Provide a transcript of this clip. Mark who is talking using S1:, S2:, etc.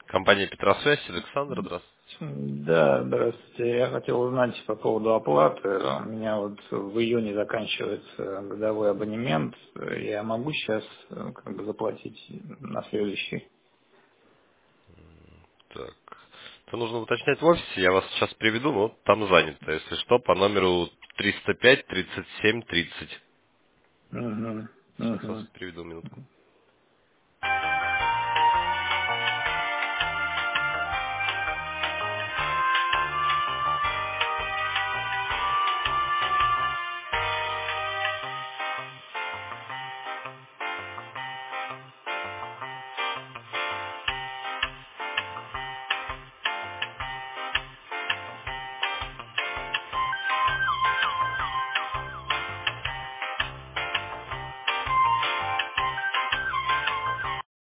S1: Компания Петросвязь, Александр, здравствуйте.
S2: Да, здравствуйте. Я хотел узнать по поводу оплаты. У меня вот в июне заканчивается годовой абонемент. Я могу сейчас как бы заплатить на следующий?
S1: Так. Это нужно уточнять в офисе, я вас сейчас приведу, но там занято. Если что, по номеру 305 37 30.
S2: Угу,
S1: Сейчас вас
S2: угу.
S1: приведу минутку.